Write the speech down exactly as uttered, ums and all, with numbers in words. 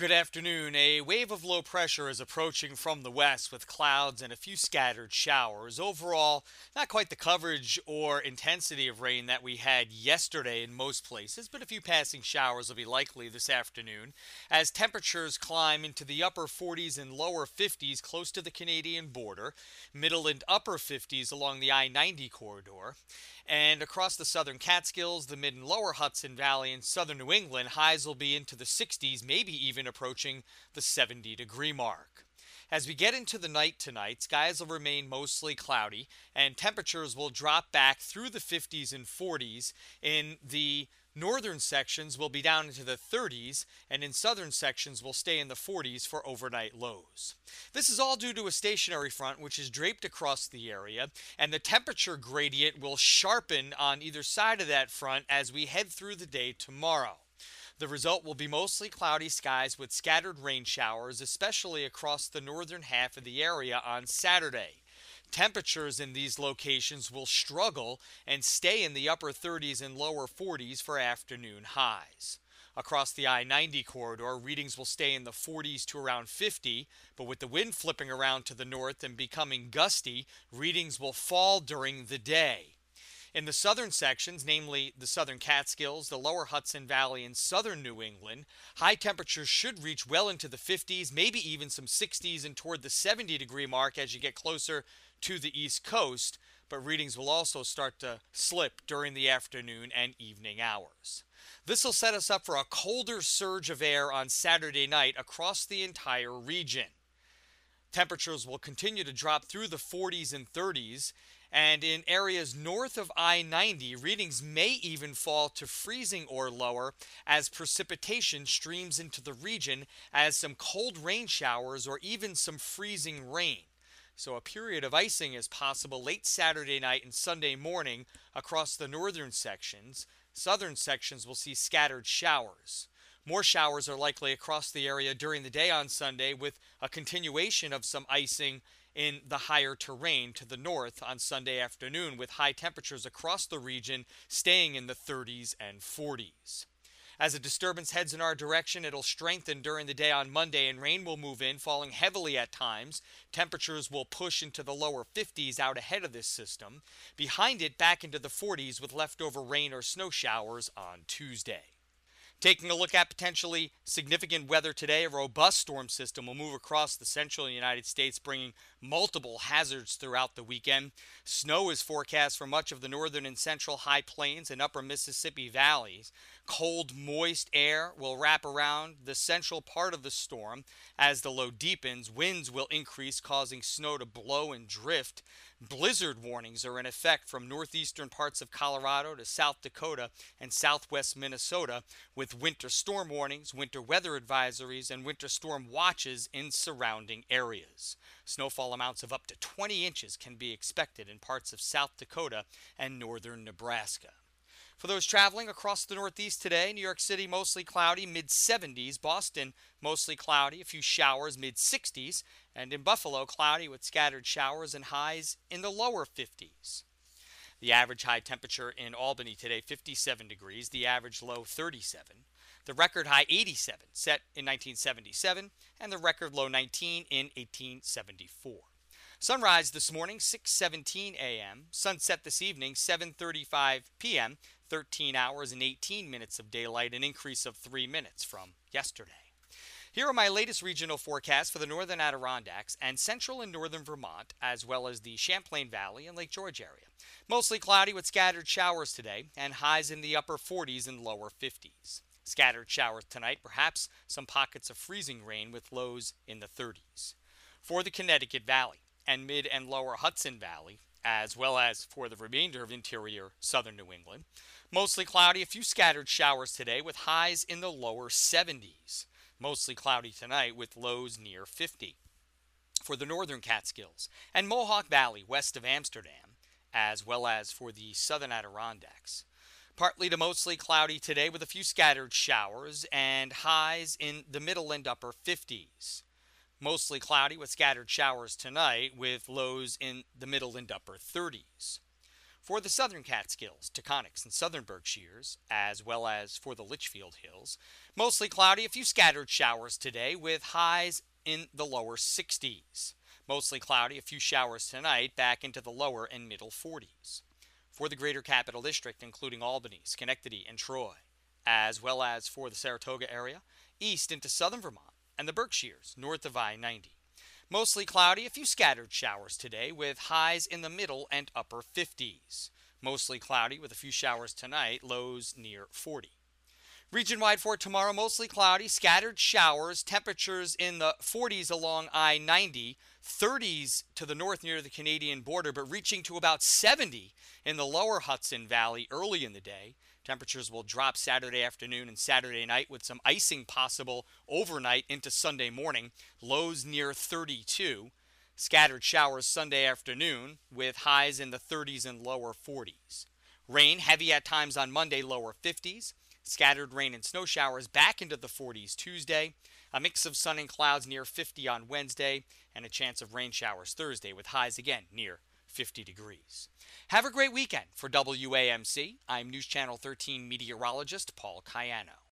Good afternoon. A wave of low pressure is approaching from the west with clouds and a few scattered showers. Overall, not quite the coverage or intensity of rain that we had yesterday in most places, but a few passing showers will be likely this afternoon as temperatures climb into the upper forties and lower fifties close to the Canadian border, middle and upper fifties along the I ninety corridor. And across the southern Catskills, the mid and lower Hudson Valley, and southern New England, highs will be into the sixties, maybe even approaching the seventy degree mark. As we get into the night tonight, skies will remain mostly cloudy and temperatures will drop back through the fifties and forties. In the northern sections will be down into the thirties, and in southern sections will stay in the forties for overnight lows. This is all due to a stationary front which is draped across the area, and the temperature gradient will sharpen on either side of that front as we head through the day tomorrow. The result will be mostly cloudy skies with scattered rain showers, especially across the northern half of the area on Saturday. Temperatures in these locations will struggle and stay in the upper thirties and lower forties for afternoon highs. Across the I ninety corridor, readings will stay in the forties to around fifty, but with the wind flipping around to the north and becoming gusty, readings will fall during the day. In the southern sections, namely the southern Catskills, the lower Hudson Valley, and southern New England, high temperatures should reach well into the fifties, maybe even some sixties and toward the seventy degree mark as you get closer to the East Coast, but readings will also start to slip during the afternoon and evening hours. This will set us up for a colder surge of air on Saturday night across the entire region. Temperatures will continue to drop through the forties and thirties, and in areas north of I ninety, readings may even fall to freezing or lower as precipitation streams into the region as some cold rain showers or even some freezing rain. So a period of icing is possible late Saturday night and Sunday morning across the northern sections. Southern sections will see scattered showers. More showers are likely across the area during the day on Sunday, with a continuation of some icing in the higher terrain to the north on Sunday afternoon, with high temperatures across the region staying in the thirties and forties. As a disturbance heads in our direction, it'll strengthen during the day on Monday, and rain will move in, falling heavily at times. Temperatures will push into the lower fifties out ahead of this system. Behind it, back into the forties with leftover rain or snow showers on Tuesday. Taking a look at potentially significant weather today, a robust storm system will move across the central United States, bringing multiple hazards throughout the weekend. Snow is forecast for much of the northern and central high plains and upper Mississippi valleys. Cold, moist air will wrap around the central part of the storm. As the low deepens, winds will increase, causing snow to blow and drift. Blizzard warnings are in effect from northeastern parts of Colorado to South Dakota and southwest Minnesota, with winter storm warnings, winter weather advisories, and winter storm watches in surrounding areas. Snowfall amounts of up to twenty inches can be expected in parts of South Dakota and northern Nebraska. For those traveling across the Northeast today, New York City mostly cloudy, mid seventies. Boston mostly cloudy, a few showers, mid sixties. And in Buffalo, cloudy with scattered showers and highs in the lower fifties. The average high temperature in Albany today, fifty-seven degrees. The average low, thirty-seven. The record high, eighty-seven, set in nineteen seventy-seven. And the record low, nineteen, in eighteen seventy-four. Sunrise this morning, six seventeen a m Sunset this evening, seven thirty-five p m thirteen hours and eighteen minutes of daylight, an increase of three minutes from yesterday. Here are my latest regional forecasts for the northern Adirondacks and central and northern Vermont, as well as the Champlain Valley and Lake George area. Mostly cloudy with scattered showers today, and highs in the upper forties and lower fifties. Scattered showers tonight, perhaps some pockets of freezing rain with lows in the thirties. For the Connecticut Valley and mid and lower Hudson Valley, as well as for the remainder of interior southern New England, mostly cloudy, a few scattered showers today with highs in the lower seventies. Mostly cloudy tonight with lows near fifty. For the northern Catskills and Mohawk Valley west of Amsterdam, as well as for the southern Adirondacks, partly to mostly cloudy today with a few scattered showers and highs in the middle and upper fifties. Mostly cloudy with scattered showers tonight with lows in the middle and upper thirties. For the southern Catskills, Taconics, and southern Berkshires, as well as for the Litchfield Hills, mostly cloudy, a few scattered showers today with highs in the lower sixties. Mostly cloudy, a few showers tonight, back into the lower and middle forties. For the greater capital district, including Albany, Schenectady, and Troy, as well as for the Saratoga area, east into southern Vermont, and the Berkshires, north of I ninety. Mostly cloudy, a few scattered showers today with highs in the middle and upper fifties. Mostly cloudy with a few showers tonight, lows near forty. Region-wide for tomorrow, mostly cloudy, scattered showers, temperatures in the forties along I ninety, thirties to the north near the Canadian border, but reaching to about seventy in the lower Hudson Valley early in the day. Temperatures will drop Saturday afternoon and Saturday night with some icing possible overnight into Sunday morning. Lows near thirty-two. Scattered showers Sunday afternoon with highs in the thirties and lower forties. Rain heavy at times on Monday, lower fifties. Scattered rain and snow showers back into the forties Tuesday. A mix of sun and clouds near fifty on Wednesday. And a chance of rain showers Thursday with highs again near fifty degrees. Have a great weekend. For W A M C, I'm News Channel thirteen meteorologist Paul Cayano.